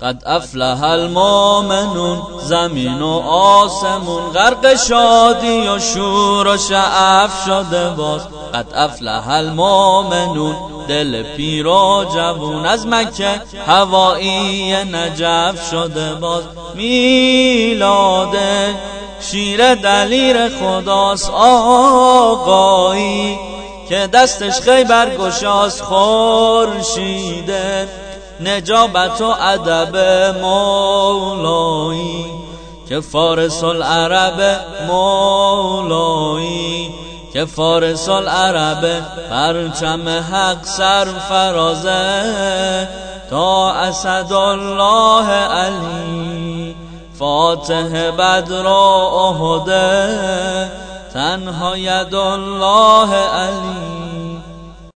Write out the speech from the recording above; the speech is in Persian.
قد افلح المؤمنون. زمین و آسمون غرق شادی و شور و شعف شده باز. قد افلح المؤمنون. دل پیر و جوون از مکه هوایی نجف شده باز. میلاد شیر دلیر خداست آقایی که دستش خیبر گشاست. خورشید نجابت و ادب مولایی که فارس العرب مولایی که فارس العرب پرچم حق سرفرازه تا اسدالله علی فاتح بدر و احد تنها یدالله علی.